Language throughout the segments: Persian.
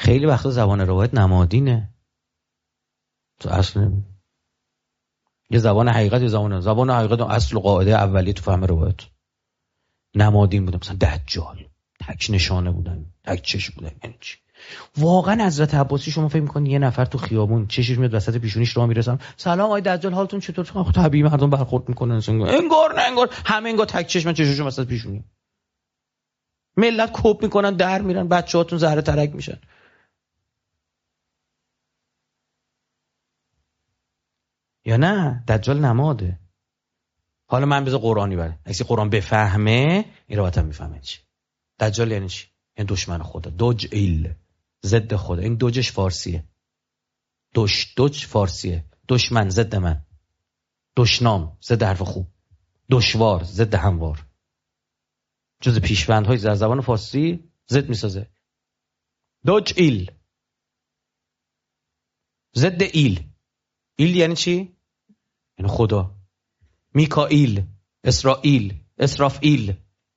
خیلی وقتا زبان روایت نمادینه، تو اصل یه زبان حقیقت، یه زبان حقیقت اصل و قاعده اولیه تو فهم روایت نمادین بودن. مثلا دجال تک نشانه بودن، تک چش بودن. یعنی چی؟ واقعا حضرت عباسی شما فکر می‌کنید یه نفر تو خیابون چشش میاد وسط پیشونیش راه میرسن، سلام آقای دجال حالتون چطور؟ خب طبیعی مردم برخورد میکنن انگار نه انگار همه انگار تک چشمن چششون وسط پیشونی. ملت کوب میکنن در میرن، بچه‌هاتون زهره ترک میشن. یا نه دجال نماده. حالا من بذار قرآنی بره، اگه قرآن بفهمه این رو هم میفهمه چی دجال یعنی چی. این دشمن خدا، دوج ایل، ضد خدا. این دوجش فارسیه، دوج فارسیه، دشمن ضد من، دشنام ضد حرف خوب، دشوار ضد هموار. جز پیشوندهای در زبان فارسی ضد میسازه. دوج ایل ضد ایل. ایل یعنی چی؟ یعنی خدا. میکائیل، اسرائیل، اسرافیل،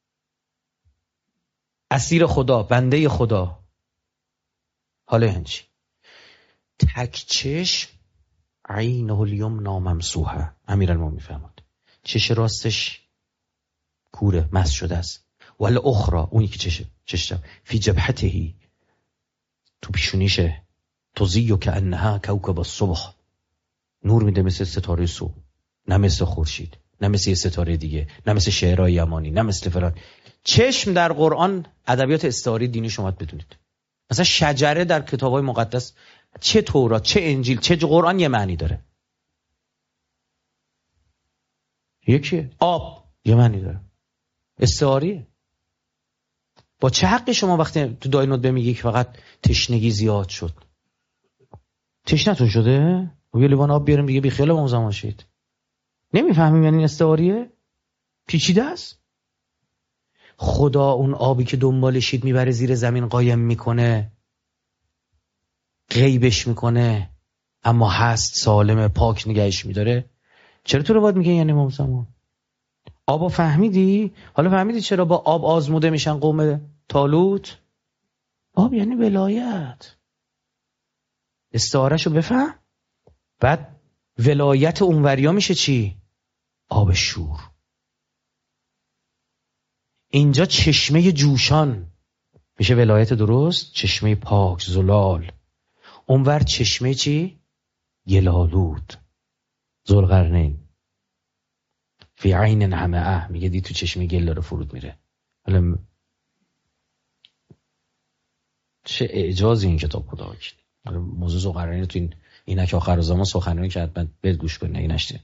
اسیر خدا، بنده خدا. حالا یعنی چی؟ تک چشم عینه الیمنا ممسوحه. امیرالمومنین میفهمد چش راستش کوره، مس شده است. ولی اخرى اونی که چشم فی جبهته، تو پیشونیشه، تضیء کانها کوکب الصبح، نور میده مثل ستاره صبح، نه مثل خورشید، نه مثل یه ستاره دیگه، نه مثل شعرهای یمانی، نه مثل فلان. چشم در قرآن ادبیات استعاری دینی شما بدونید. مثلا شجره در کتاب‌های مقدس، چه تورات، چه انجیل، چه قرآن یه معنی داره. یکیه. آب یه معنی داره، استعاریه. با چه حقی شما وقتی تو دعای ندبه میگی که فقط تشنگی زیاد شد، تشنتون شده؟ و یه لیوان آب بیاریم دیگه بی خیال ما زمان شید. نمیفهمیم یعنی استعاریه؟ پیچیده است. خدا اون آبی که دنبالشید میبره زیر زمین قایم میکنه، غیبش میکنه، اما هست، سالمه، پاک نگهش میداره. چرا تو رو باید میگه یعنی امام زمان؟ آبا فهمیدی؟ حالا فهمیدی چرا با آب آزموده میشن قوم طالوت؟ آب یعنی ولایت. استعارهشو بفهم. بعد ولایت اونوریا میشه چی؟ آب شور. اینجا چشمه جوشان میشه ولایت درست، چشمه پاک زلال. اونور چشمه چی؟ گلالود، ذوالقرنین. فی عین حمئه، میگه دی تو چشمه گل داره فرود میره. حالا چه اعجازی این کتاب خدا وکیل. موضوع ذوالقرنین تو این اینک آخر زمان سخنرانی که حتما برید گوش کنید اگه نشنید.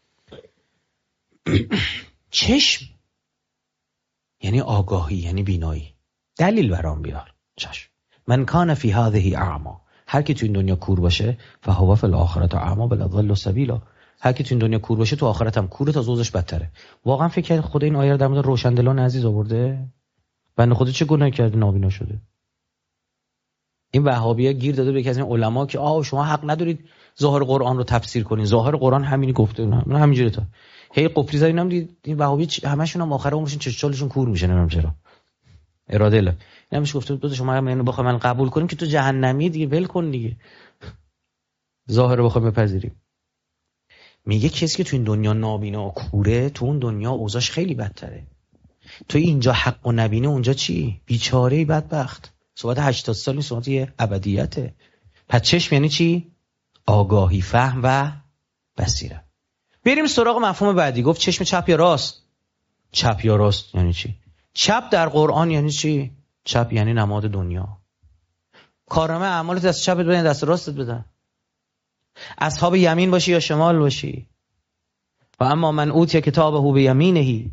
چشم یعنی آگاهی، یعنی بینایی. دلیل برام بیار. چشم. من کان فی هذه اعمی، هر کی تو این دنیا کور باشه فهو فی الاخره اعمی بل اضل سبیلا. هر کی تو این دنیا کور باشه تو آخرت هم کوره، تا زوزش بدتره. واقعا فکر کرد خدا این آیه رو در مورد روشندلان عزیز آورده؟ بنده خدا چه گناهی کرده نابینا شده؟ این وهابی‌ها گیر داده به یکی از این علما که شما حق ندارید ظاهر قرآن رو تفسیر کنین، ظاهر قرآن همینی گفته. نه همینجوریه. تا هی قفلی زدین هم دید این وهابی همشون هم آخره عمرشون چشالشون کور میشه. نمیدونم چرا. اراده الله نمیشه گفته دو تا شما اینو بخوایم من قبول کنیم که تو جهنمی دیگه، ول کن دیگه. ظاهر رو بخوایم بپذیریم. میگه کسی که تو این دنیا نابینا و کوره، تو اون دنیا اوضاعش خیلی بدتره. تو اینجا حق و نبینه، اونجا چی؟ بیچاره‌ای بدبخت. صحبت 80 سالی صحبت یه ابدیته. پس چشم یعنی چی؟ آگاهی، فهم و بصیرت. بریم سراغ مفهوم بعدی. گفت چشم چپ یا راست؟ چپ یا راست یعنی چی؟ چپ در قرآن یعنی چی؟ چپ یعنی نماد دنیا. کارنامه اعمالت دست چپت بدن دست راستت بدن. اصحاب یمین باشی یا شمال باشی. و اما من اوتی کتابه بیمینه.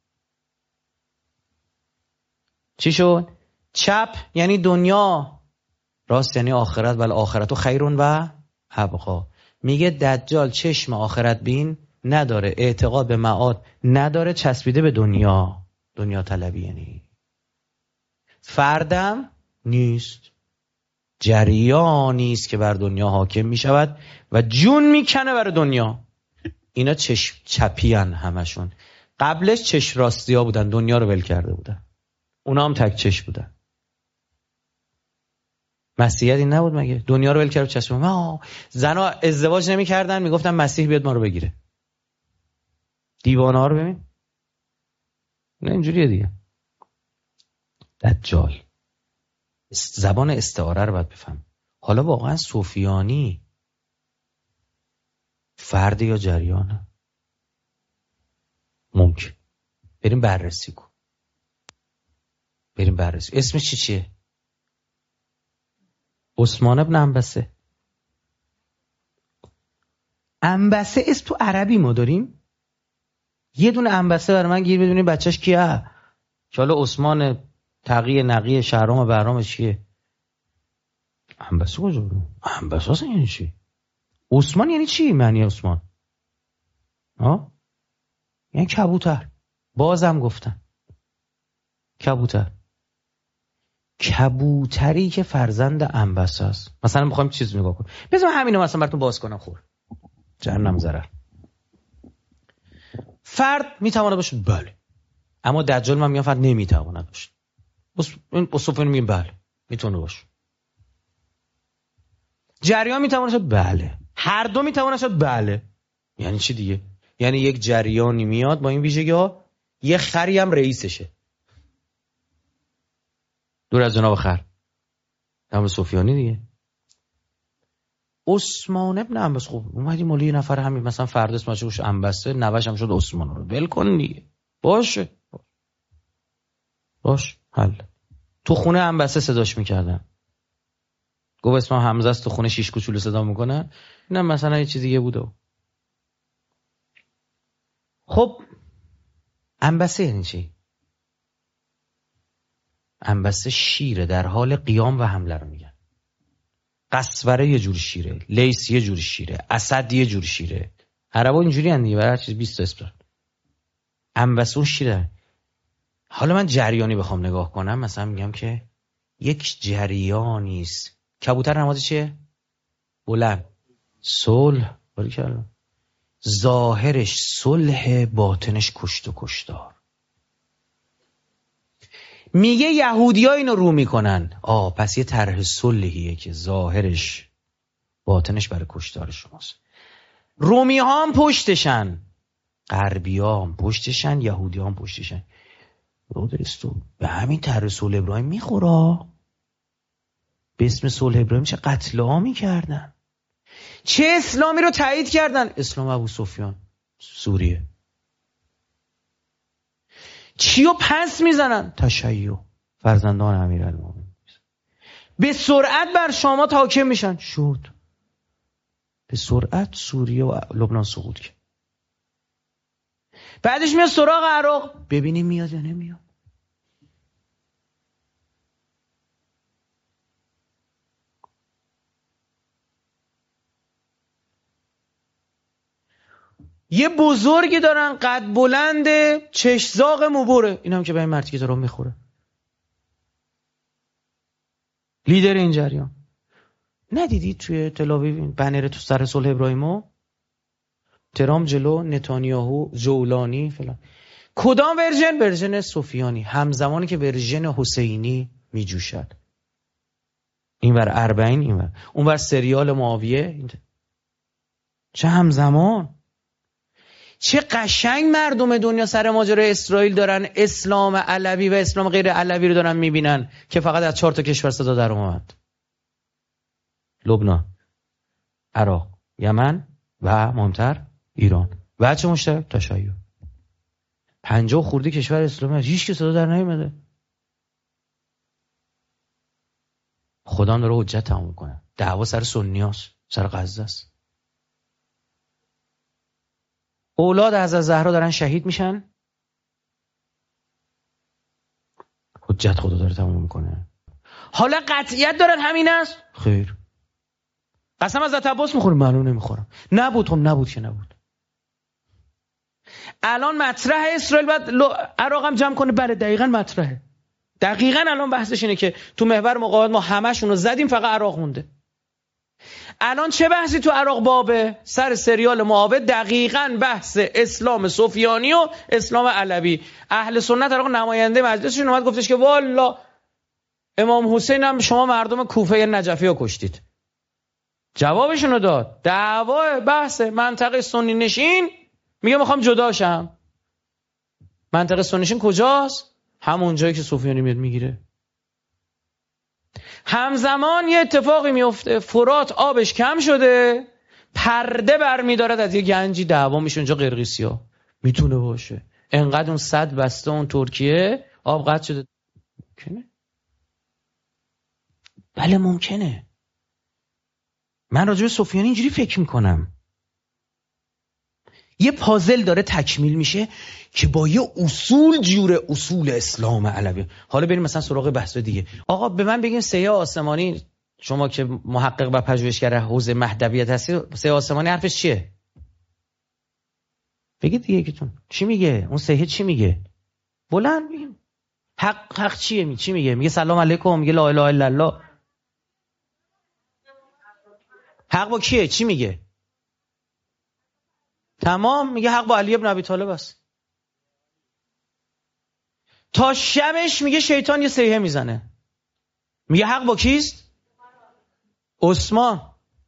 چی شد؟ چپ یعنی دنیا، راست یعنی آخرت. ولی آخرت خیرون و ابقا. میگه دجال چشم آخرت بین نداره، اعتقاد به معاد نداره، چسبیده به دنیا. دنیا طلبی یعنی فردم نیست، جریانی است که بر دنیا حاکم میشود و جون میکنه بر دنیا. اینا چشم چپیان همشون. قبلش چشم راستی ها بودن، دنیا رو ول کرده بودن. اونا هم تک چشم بودن. مسیحیت این نبود مگه؟ دنیا رو ول کرد چشم ما. زنا ازدواج نمی‌کردن، میگفتن مسیح بیاد ما رو بگیره. دیوانه‌ها رو ببین. نه اینجوریه دیگه. دجال. زبان استعاره رو باید بفهم. حالا واقعا صوفیانی فرد یا جریانه؟ ممکن. بریم بررسی کن. بریم بررسی. اسمش چیه؟ عثمان ابن عنبسه. عنبسه اسم تو عربی ما داریم؟ یه دونه عنبسه برای من گیر بدونی بچهش کیه؟ که حالا عثمان تقی نقی شهرام و بهرام چیه؟ عنبسه کجا بود؟ عنبسه اصلا یعنی چی؟ عثمان یعنی چی معنی عثمان؟ یعنی کبوتر. بازم گفتن کبوتر. کبوتری که فرزند عنبسه است. مثلا میخوایم چیز نگاه کن. بذار همینو مثلا براتون باز کنم. خور جهنم ضرر. فرد میتونه باشه؟ بله. اما دجال من میگم فرد نمیتونه باشه. این اصوفیان میگن بله میتونه باشه. جریان میتونه باشه؟ بله. هر دو میتونه باشه؟ بله. یعنی چی دیگه؟ یعنی یک جریانی میاد با این ویژگی‌ها، یه خری هم رئیسشه. دور از جناب خر. هم صوفیانی دیگه. عثمان ابن عنبسه. خب اومدیم مال یه نفر همین مثلا فرد اسمش روش عنبسه، نوش هم شد عثمان. رو ول کن دیگه. باشه. باش حل. تو خونه عنبسه صداش میکردن. گفت اسمم حمزه است، تو خونه شیش کوچولو صدا میکنه. اینم مثلا یه چیز دیگه بوده. خب عنبسه یعنی چی؟ عنبسه شیره در حال قیام و حمله رو میگن. قسوره یه جور شیره، لیس یه جور شیره، اسد یه جور شیره. عربا اینجوری ان دیگه، برای هر چیز 20 تا اسم دارن. عنبسه اون شیره. حالا من جریانی بخوام نگاه کنم مثلا میگم که یک جریانی است. کبوتر نماز چیه؟ بلند. صلح. باریکلا. ظاهرش صلح، باطنش کشت و کشتار. میگه یهودی‌ها اینو رو میکنن. پس یه طرح صلحیه که ظاهرش باطنش برای کشتار شماست. رومی‌ها هم پشتشن، غربی‌ها هم پشتشن، یهودی‌ها هم پشتشن. رودستو به همین طرح صلح ابراهیم میخوره. به اسم صلح ابراهیم چه قتل عامی کردن، چه اسلامی رو تایید کردن. اسلام ابو سفیان سوریه. چیو پس میزنن؟ تشیع فرزندان امیرالمومنین. به سرعت بر شام حاکم میشن. شد به سرعت سوریه و لبنان سقوط کرد. بعدش میاد سراغ عراق. ببینیم میاد یا نمیاد. یه بزرگی دارن قد بلنده، چشزاق موبوره. این هم که به این مرد که دارم میخوره. لیدر این جریان. ندیدید توی تل‌آویو بنر تو سر صلح ابراهیمو؟ ترام جلو، نتانیاهو، جولانی فلان. کدام ورژن؟ ورژن سفیانی. همزمانی که ورژن حسینی میجوشد. اینور اربعین، اینور اونور سریال معاویه. چه همزمان. چه قشنگ مردم دنیا سر ماجرای اسرائیل دارن اسلام علوی و اسلام غیر علوی رو دارن میبینن که فقط از 4 تا کشور صدا در اومد. لبنان، عراق، یمن و مهمتر ایران. و چه مشترک؟ تشیع. 50 خورده کشور اسلامی از هیچ که صدا در نیومده. خدا داره حجت تموم کنه. دعوا سر سنیاست، سر غزه است. اولاد حضرت زهرا دارن شهید میشن. حجت خدا داره تموم میکنه. حالا قطعیت دارن همین است؟ خیر. قسم از عباس میخوریم؟ معلوم نمیخورم. نبود. خب نبود که نبود. الان مطرح اسرائیل بعد عراق هم جمع کنه. بله دقیقاً مطرحه. دقیقاً الان بحثش اینه که تو محور مقاومت ما همشون رو زدیم، فقط عراق مونده. الان چه بحثی تو عراق بابه؟ سر سریال معاویه. دقیقاً بحث اسلام سفیانی و اسلام علوی. اهل سنت عراق نماینده مجلسشون اومد گفتش که والا امام حسین هم شما مردم کوفه نجفی رو کشتید. جوابشونو داد. دعوا بحث منطقه سنی نشین میگه میخوام جداشم. منطقه سنی نشین کجاست؟ همون جایی که سفیانی میاد میگیره. همزمان یه اتفاقی میفته، فرات آبش کم شده، پرده برمیدارد از یه گنجی، دعوا میشه اونجا قرقیسیا. میتونه باشه انقدر اون سد بسته اون ترکیه آب قطع شده. ممکنه؟ بله ممکنه. من راجع به سفیانی اینجوری فکر میکنم، یه پازل داره تکمیل میشه که با یه اصول جور اصول اسلام علوی. حالا بریم مثلا سراغ بحث دیگه. آقا به من بگین سیه آسمانی، شما که محقق و پژوهشگر حوزه مهدویت هستی، سیه آسمانی حرفش چیه؟ بگید دیگه یکیتون چی میگه؟ اون سیه چی میگه؟ بلند بگیم. حق چیه؟ چی میگه؟ میگه سلام علیکم، میگه لا اله الا الله. حق با کیه؟ چی میگه؟ تمام. میگه حق با علی ابن ابی طالب است. تا شبش میگه شیطان یه سیحه میزنه. میگه حق با کیست؟ عثمان.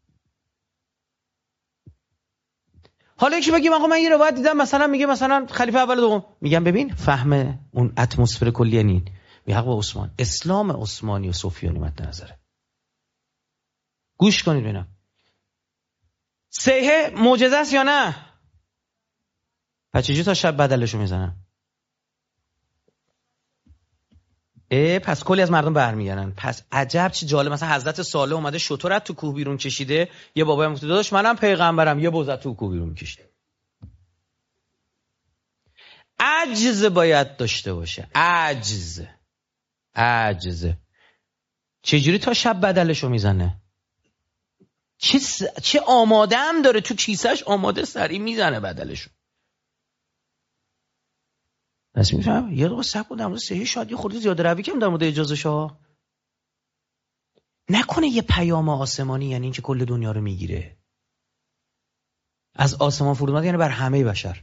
حالا یکی بگیم آقا من یه روایت دیدم مثلا میگه مثلا خلیفه اول دوم، میگم ببین فهم اون اتمسفر کلی یعنی میگه حق با عثمان. اسلام عثمانی و سفیانی مد نظره. گوش کنید ببینم سیحه معجزه است یا نه؟ پس چجوری تا شب بدلشو میزنن؟ پس کلی از مردم برمیگردن. پس عجب چه جالب، مثلا حضرت صالح اومده شترت تو کوه بیرون کشیده، یه بابا گفته داداش منم پیغمبرم، یه بوزه تو کوه بیرون کشیده. عجز باید داشته باشه. عجز چجوری تا شب بدلشو میزنه؟ چه آماده هم داره تو کیسش، آماده سریع میزنه بدلشو. پس میفهم یه دقیقه صبر کن، در مورد صحیح شاید یه خورده زیاده روی کنم در مورد اجازه‌ش ها. نکنه یه پیام آسمانی یعنی اینکه کل دنیا رو میگیره. از آسمان فرود اومد یعنی بر همه بشر.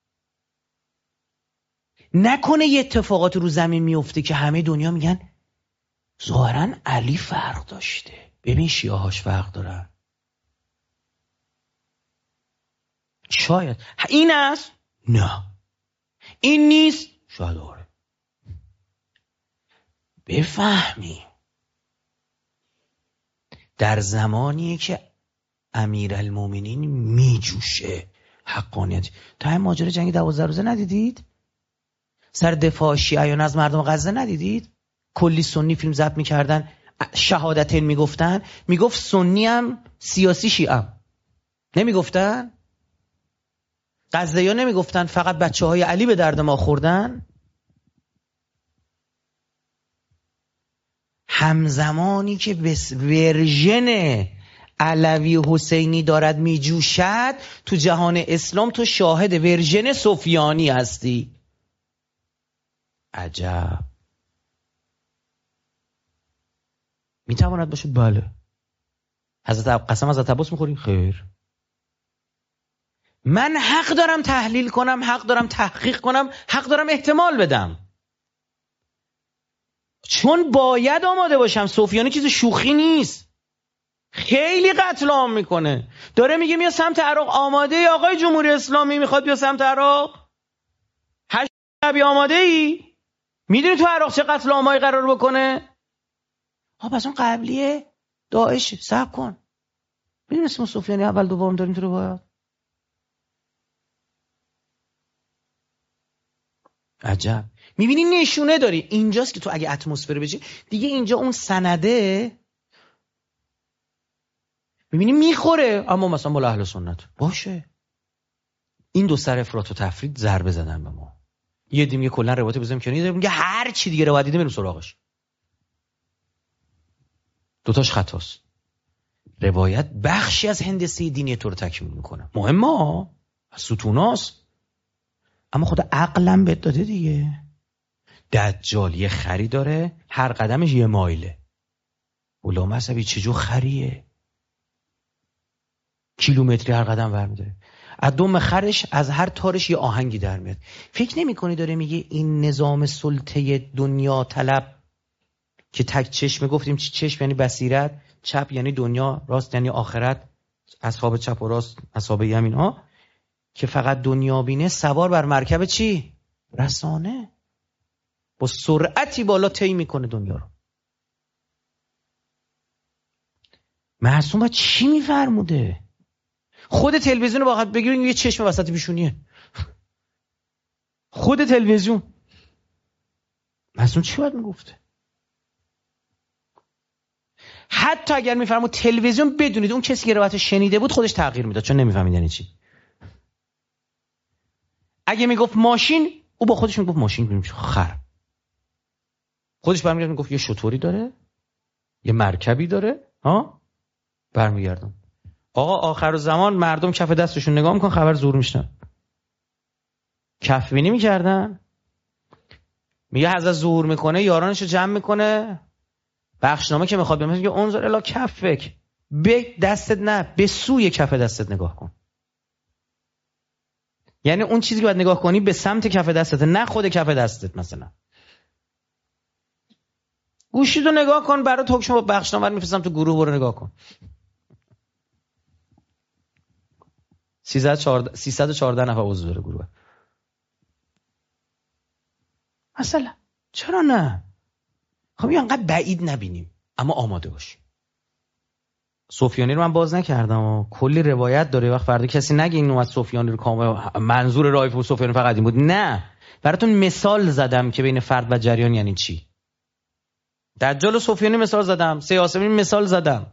نکنه یه اتفاقات رو زمین میفته که همه دنیا میگن ظاهرا علی فرق داشته، ببین شیعه‌هاش فرق دارن. شاید این است؟ نه. این نیست؟ شاید آره. بفهمی در زمانی که امیرالمومنین میجوشه حقانیت. تا این ماجرا جنگ 12 روزه ندیدید؟ سر دفاع شیعیان از مردم غزه ندیدید؟ کلی سنی فیلم ضبط میکردن، شهادتین میگفتن، میگفت سنی هم سیاسی شیعه نمیگفتن؟ غزه ها نمیگفتن فقط بچه های علی به درد ما خوردن؟ همزمانی که ورژن علوی حسینی دارد میجوشد تو جهان اسلام، تو شاهد ورژن سفیانی هستی. عجب. میتواند باشه؟ بله. قسم حضرت عباس میخوریم؟ خیر. من حق دارم تحلیل کنم، حق دارم تحقیق کنم، حق دارم احتمال بدم، چون باید آماده باشم. سفیانی چیز شوخی نیست، خیلی قتل عام میکنه. داره میگه بیا سمت عراق. آماده ای آقای جمهوری اسلامی میخواد بیا سمت عراق؟ هشت نبی آماده ای؟ میدونی تو عراق چه قتل عامایی قرار بکنه؟ پس اون قبلیه داعش. صبر کن، میدونی اسم سفیانی اول دوم داریم تو روایات؟ عجب. میبینی نشونه داری. اینجاست که تو اگه اتمسفر بشی دیگه، اینجا اون سنده میبینی میخوره. اما مثلا بالا اهل سنت باشه، این دو سر افراط و تفرید ضربه زدن به ما. یه دیم یه کلا روایت بزنیم که نیست، میگه هر چی دیگه روایت دیدیم بریم سراغش. دوتاش خطاست. روایت بخشی از هندسه دینی تو رو تکمیل میکنه، مهمه، از ستوناست. اما خود عقلم بهت داده دیگه. دجال یه خری داره، هر قدمش یه مایله. غلام عصبی چجور خریه؟ کیلومتری هر قدم برمی‌داره. از دم خرش، از هر تارش یه آهنگی در میاد. فکر نمی کنی داره میگه این نظام سلطه دنیا طلب که تک چشم گفتیم چشم یعنی بصیرت، چپ یعنی دنیا، راست یعنی آخرت، اصحاب چپ و راست اصحاب یمین ها، که فقط دنیا بینه سوار بر مرکب چی؟ رسانه، با سرعتی بالا طی میکنه دنیا رو. معصوم باید چی میفرموده؟ خود تلویزیون رو باید بگیرین یه چشم وسط پیشونیه. خود تلویزیون معصوم چی باید میگفته؟ حتی اگر میفرمود تلویزیون، بدونید اون کسی که روایت شنیده بود خودش تغییر میداد، چون نمیفهمید یعنی چی. اگه میگفت ماشین، او با خودش میگفت ماشین خر. خودش برمیگرد میگفت یه شطوری داره، یه مرکبی داره، ها، برمیگردم. آقا آخر زمان مردم کف دستشون نگاه میکن خبر زور میشنن. کف بینی میکردن، میگه حضرت ظهور میکنه یارانشو جمع میکنه، بخشنامه که میخواد بمیشه، میگه انظر الی کفک، به دستت نه، به سوی کف دستت نگاه کن. یعنی اون چیزی که باید نگاه کنی به سمت کف دستت، نه خود کف دستت. مثلا گوشیتو نگاه کن، برات حکم با بخشنامه میفرستم تو گروه، برو نگاه کن. 314 نفر عضو داره گروه. مثلا چرا نه؟ خب یه انقدر بعید نبینیم، اما آماده باشیم. سفیانی رو من باز نکردم و کلی روایت داره. وقت فردا کسی نگه این اومد سفیانی رو کامل، منظور رایف و سفیانی فقط این بود. نه، براتون مثال زدم که بین فرد و جریان یعنی چی. دجال و سفیانی مثال زدم، سیاسمی مثال زدم.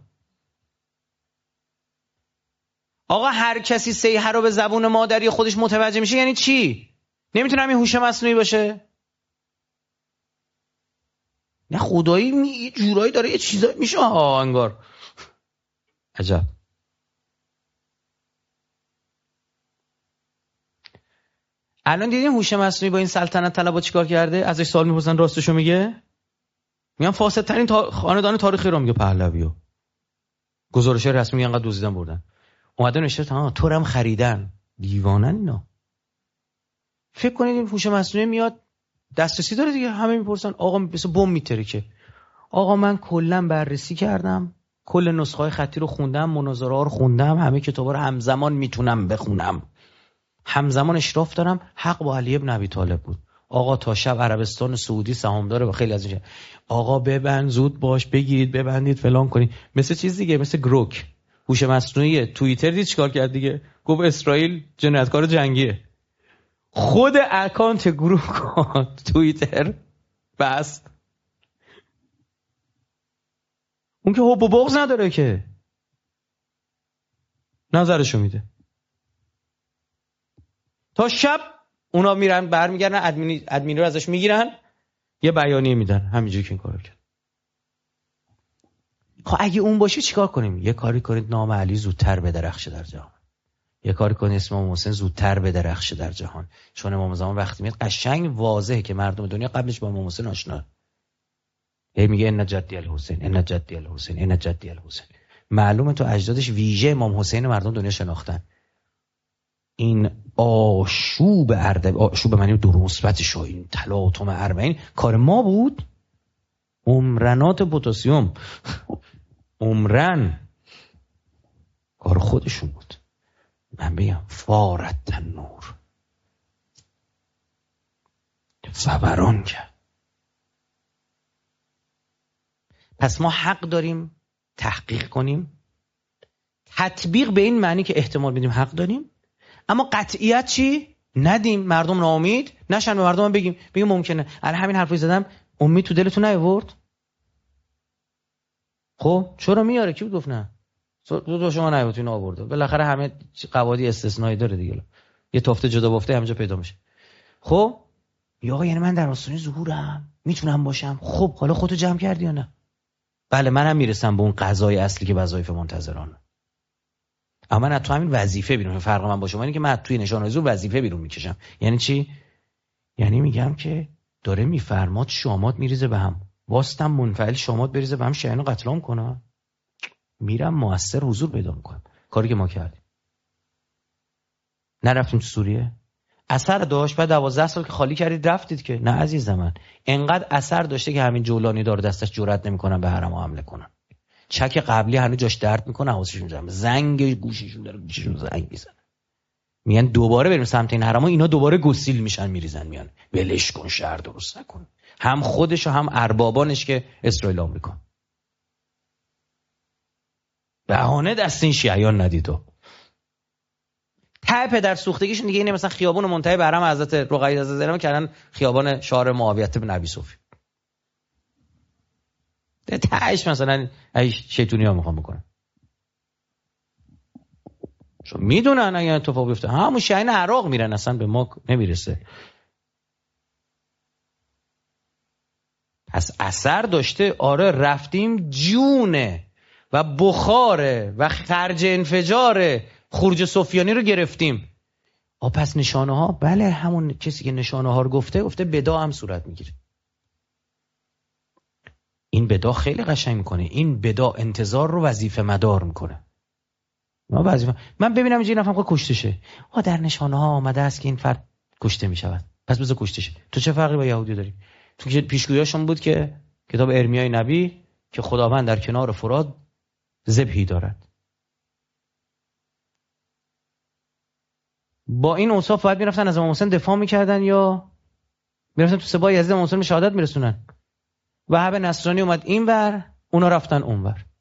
آقا هر کسی سیحه رو به زبون مادری خودش متوجه میشه یعنی چی؟ نمیتونه همین هوش مصنوعی باشه؟ نه خدایی یه جورایی داره یه چیزایی میشه انگار. عجب. الان دیدین هوش مصنوعی با این سلطنت طلبا چیکار کرده؟ ازش سوال میپرسن راستشو میگه؟ میگن فاسدترین خاندان تاریخی رو میگه پهلویو. گزارش رسمی میگن انقدر دزدیدن بردن. اومدن نوشته تو رو هم خریدن. دیوانن اینا. فکر کنید این هوش مصنوعی میاد دسترسی داره دیگه، همه میپرسن آقا مثل بم میترکه. آقا من کلا بررسی کردم، کل نسخه‌های خطی رو خوندم، مناظره‌ها رو خوندم، همه کتابا رو همزمان میتونم بخونم، همزمان اشراف دارم. حق با علی ابن ابی طالب بود. آقا تا شب عربستان سعودی سهام داره و خیلی از این. آقا ببند زود باش، بگیرید ببندید فلان کنید. مثل چیز دیگه، مثل گروک هوش مصنوعی توییتر دید چیکار کرد دیگه؟ گفت اسرائیل جنایتکار جنگیه. خود اکانت گروه توییتر بست. اون که حب و بغض نداره که، نظرشو میده. تا شب اونا میرن برمیگردن، ادمین رو ازش میگیرن، یه بیانیه میدن، همینجوری که این کارو کرد. خب اگه اون باشه چیکار کنیم؟ یه کاری کنید نام علی زودتر بدرخشه در جهان. یه کاری کنید اسم امام حسین زودتر بدرخشه در جهان. چون امام زمان وقتی میاد قشنگ واضحه که مردم دنیا قبلش با امام حسین آشنا. هی میگه ان جدی الحسین، ان جدی الحسین، ان جدی الحسین. معلومه تو اجدادش ویژه امام حسین مردم دنیا شناختن. این آشوب اردبیل، آشوب معنی دور مثبتش، این تلاطم اربعین کار ما بود. عمرنات پتاسیم، عمرن کار خودشون بود. من بگم فارت تنور فوران کرد. پس ما حق داریم تحقیق کنیم. تطبیق به این معنی که احتمال بدیم حق داریم، اما قطعیت چی؟ ندیم. مردم ناامید نشن، به مردم بگیم ممکنه. الان همین حرفی زدم، امید تو دلتون نیاورد؟ خب چرا میاره؟ کی گفت نه؟ تو شما نیاورد، اینو آورده. بالاخره همه قواعد استثنایی داره دیگه. یه تفته جدا بافته همینجا پیدا میشه. خب یا یعنی من در آستانه ظهورم میتونم باشم. خب حالا خودتو جمع کردی یا نه؟ بله منم میرسم به اون قضای اصلی که وظایف منتظرانه. اما من تو همین وظیفه بیرون، فرق من با شما اینه که من توی نشان حضور وظیفه بیرون میکشم. یعنی چی؟ یعنی میگم که داره میفرماد شامات میریزه به هم، واستم منفعل شامات بریزه به هم، شاینو قتلام کنه، میرم موثر حضور پیدا میکنم. کاری که ما کردیم. نرفتیم تو سوریه، اثر داشت. بعد 12 سال که خالی کردید رفتید که نه عزیز من، انقدر اثر داشته که همین جولانی داره دستش جرئت نمیکنن به حرم حمله کنن. چک قبلی هنوز جاش درد میکنه، حواسشون جمعه، زنگ گوششون داره گوششون زنگ میزنه، میگن دوباره بریم سمت این حرما، اینا دوباره گسیل میشن میریزن میان ولش کن شهر درست نکن. هم خودش و هم اربابانش که اسرائیل آمریکا بهانه دست این شیعیان ندید. و ته پدر سوختگیشون دیگه اینه، مثلا خیابون منتهی به حرم حضرت رقیه از زینب کردن خیابان شعار معاویه بن ابی سفیان. تهش مثلا ای شیطونی ها میخوام بکنن، چون میدونن اگه اتفاق بیفته همون شاهین عراق میرن، اصلا به ما نمیرسه. پس اثر داشته. آره رفتیم جونه و بخاره و خرج انفجار خروج سفیانی رو گرفتیم. پس نشانه ها، بله همون کسی که نشانه ها رو گفته بدا هم صورت میگیره. این بدا خیلی قشنگ میکنه، این بدا انتظار رو وظیفه مدار میکنه. من ببینم اینجا نفهم که کشته شه، در نشانه ها آمده است که این فرد کشته میشود، پس بذار کشته شه. تو چه فرقی با یهودی داری؟ تو که پیشگویاشون بود که کتاب ارمیای نبی که خداوند در کنار فرات ذبحی دارد. با این اوصاف باید میرفتن از امام حسین دفاع میکردن یا میرفتن تو سپاه یزید امام حسین به شهادت میرسونن؟ وهاب نصرانی اومد اینور، اونا رفتن اونور.